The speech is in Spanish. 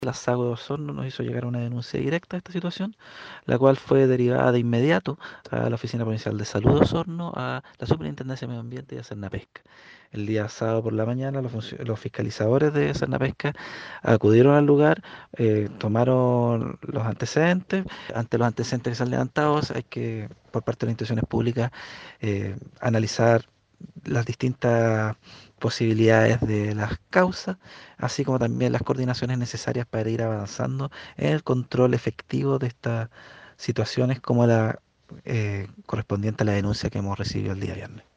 La SAGO de Osorno nos hizo llegar una denuncia directa de esta situación, la cual fue derivada de inmediato a la Oficina Provincial de Salud de Osorno, a la Superintendencia de Medio Ambiente y a Pesca. El día sábado por la mañana, los fiscalizadores de Pesca acudieron al lugar, tomaron los antecedentes. Ante los antecedentes que se han levantado, hay que, por parte de las instituciones públicas, analizar las distintas posibilidades de las causas, así como también las coordinaciones necesarias para ir avanzando en el control efectivo de estas situaciones como la correspondiente a la denuncia que hemos recibido el día viernes.